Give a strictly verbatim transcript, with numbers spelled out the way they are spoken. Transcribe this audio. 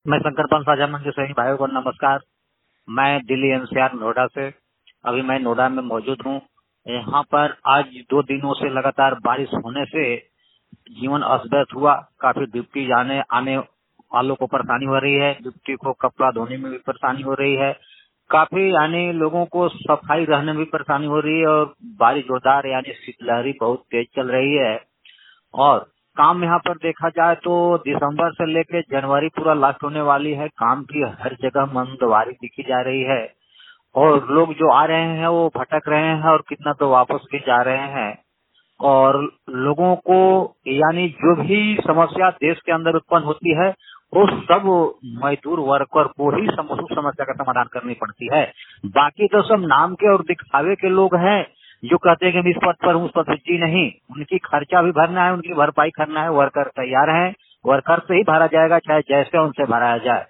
मैं शंकर पंत साझा मंच के सभी भाइयों को नमस्कार। मैं दिल्ली एनसीआर नोएडा से अभी मैं नोएडा में मौजूद हूँ। यहाँ पर आज दो दिनों से लगातार बारिश होने से जीवन अस्त व्यस्त हुआ। काफी ड्यूटी जाने आने वालों को परेशानी हो रही है। ड्यूटी को कपड़ा धोने में भी परेशानी हो रही है। काफी यानी लोगों को सफाई रहने में भी परेशानी हो रही है और बारिश जोरदार यानी शीतलहरी बहुत तेज चल रही है। और काम यहाँ पर देखा जाए तो दिसंबर से लेकर जनवरी पूरा लास्ट होने वाली है। काम की हर जगह मंदवारी दिखी जा रही है और लोग जो आ रहे हैं वो भटक रहे हैं और कितना तो वापस भी जा रहे हैं। और लोगों को यानी जो भी समस्या देश के अंदर उत्पन्न होती है वो सब मजदूर वर्कर को ही सम, उस समस्या का समाधान करनी पड़ती है। बाकी तो सब नाम के और दिखावे के लोग हैं जो कहते हैं कि मैं इस पद पर हूँ उस पद पर जी नहीं। उनकी खर्चा भी भरना है, उनकी भरपाई करना है। वर्कर तैयार हैं, वर्कर से ही भरा जाएगा चाहे जैसे उनसे भराया जाए।